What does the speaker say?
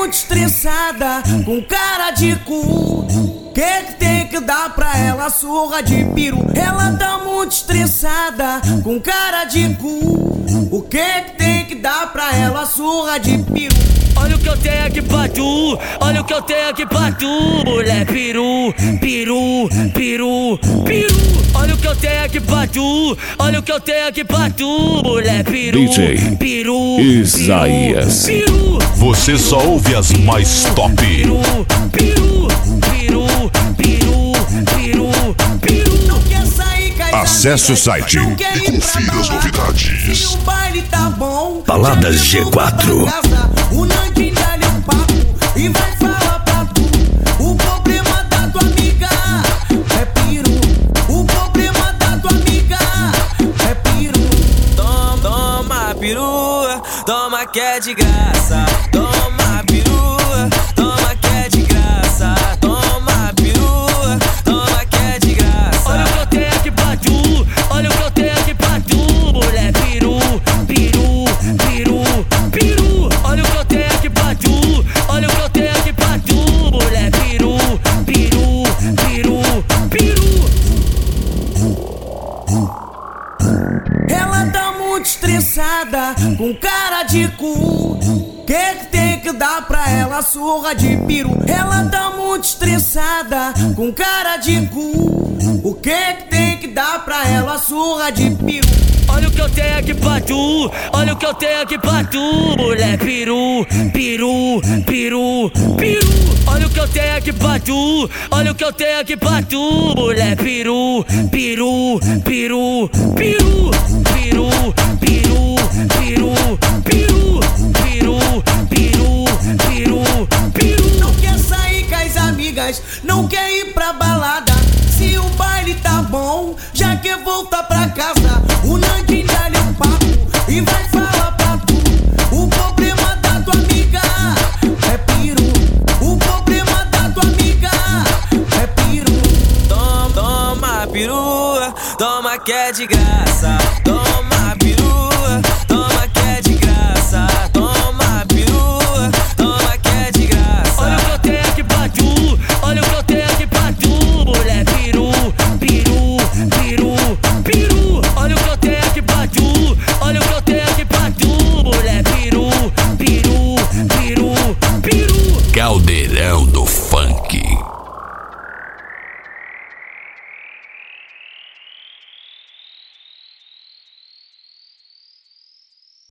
muito estressada, com cara de cu. Que tem que dar pra ela surra de peru? Ela tá muito estressada, com cara de cu. O que tem que dar pra ela surra de peru? Olha o que eu tenho aqui pra tu, olha o que eu tenho aqui pra tu, mulher peru, peru, peru, peru. Olha o que eu tenho aqui pra tu, olha o que eu tenho aqui pra tu, mulher peru, DJ peru, Isaías. peru, Você só ouve as mais top. peru, peru, peru, peru, peru, peru. Não quer sair, cai da Acesse o site não quer e ir pra confira as balada. novidades. Se o baile tá bom, Baladas já leva G4. pra casa. O Nandinho dá-lhe um papo e vai falar pra tu. O problema da tua amiga é peru. O problema da tua amiga é peru. Toma peru, toma que é de graça. Toma peru, toma que é de graça. Toma peru, toma que é de graça. Olha o que eu tenho aqui pra tu, olha o que eu tenho aqui pra tu, mulher peru, peru, peru, peru. Olha o que eu tenho aqui pra tu, olha o que eu tenho aqui pra tu, mulher peru, peru, peru, peru. Ela tá muito estressada, com cara de cu. Que tem que dar pra ela surra de peru? Ela tá muito estressada, com cara de cu. O que tem que dar pra ela surra de peru? Olha o que eu tenho aqui pra tu, olha o que eu tenho aqui pra tu, mulher peru, peru, peru, peru. Olha o que eu tenho aqui pra tu, olha o que eu tenho aqui pra tu, mulher peru, peru, peru, peru, peru,